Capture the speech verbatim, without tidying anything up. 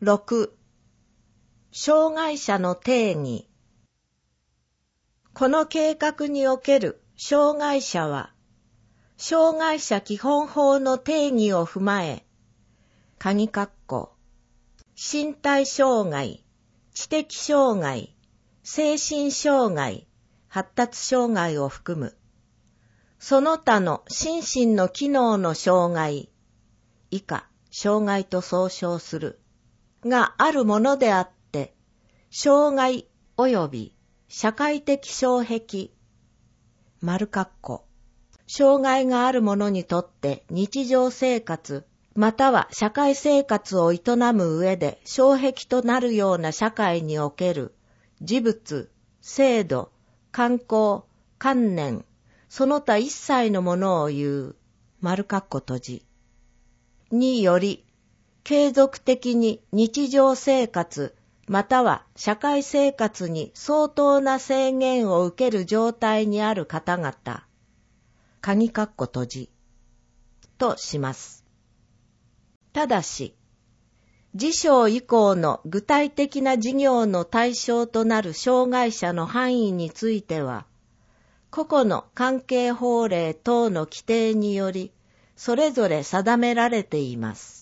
ろく、障害者の定義。この計画における障害者は、障害者基本法の定義を踏まえ、鍵括弧、身体障害、知的障害、精神障害、発達障害を含む、その他の心身の機能の障害、以下、障害と総称する、があるものであって、障害及び社会的障壁、丸括弧、障害がある者にとって日常生活、または社会生活を営む上で障壁となるような社会における事物、制度、慣行、観念、その他一切のものを言う、丸括弧閉じ、により、継続的に日常生活、または社会生活に相当な制限を受ける状態にある方々、鍵括弧閉じ、とします。ただし、次章以降の具体的な事業の対象となる障害者の範囲については、個々の関係法令等の規定により、それぞれ定められています。